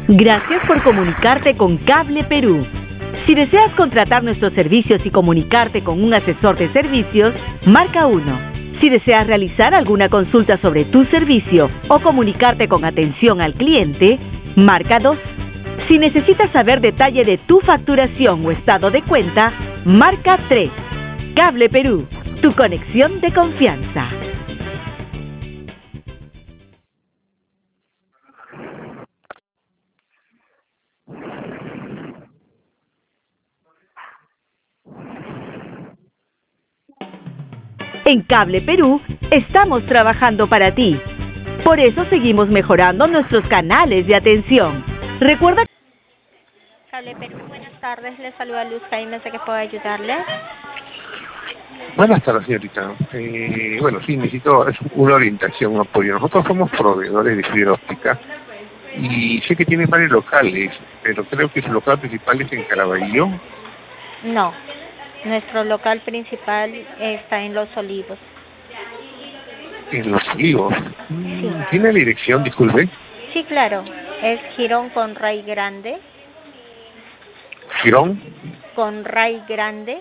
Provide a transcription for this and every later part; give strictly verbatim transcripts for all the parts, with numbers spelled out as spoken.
Gracias por comunicarte con Cable Perú. Si deseas contratar nuestros servicios y comunicarte con un asesor de servicios, marca uno. Si deseas realizar alguna consulta sobre tu servicio o comunicarte con atención al cliente, marca dos. Si necesitas saber detalle de tu facturación o estado de cuenta, marca tres. Cable Perú, tu conexión de confianza. En Cable Perú estamos trabajando para ti. Por eso seguimos mejorando nuestros canales de atención. Recuerda... Cable Perú, buenas tardes. Le saluda Luz Jaime, sé que puedo ayudarle. Buenas tardes, señorita. Eh, bueno, sí, necesito una orientación, un apoyo. Nosotros somos proveedores de fibra óptica y sé que tienen varios locales, pero creo que su local principal es en Caraballo. No, nuestro local principal está en Los Olivos. En Los Olivos. Sí. ¿Tiene la dirección, disculpe? Sí, claro. Es Girón con Ray Grande. ¿Girón? Con Ray Grande.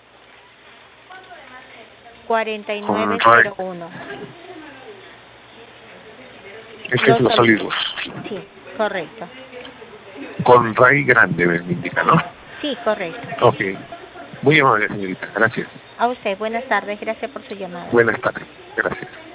cuarenta y nueve cero uno. Ese es Los Olivos. Sí, correcto. Con Ray Grande, me indica, ¿no? Sí, correcto. Ok. Muy amable, señorita. Gracias. A usted, buenas tardes. Gracias por su llamada. Buenas tardes. Gracias.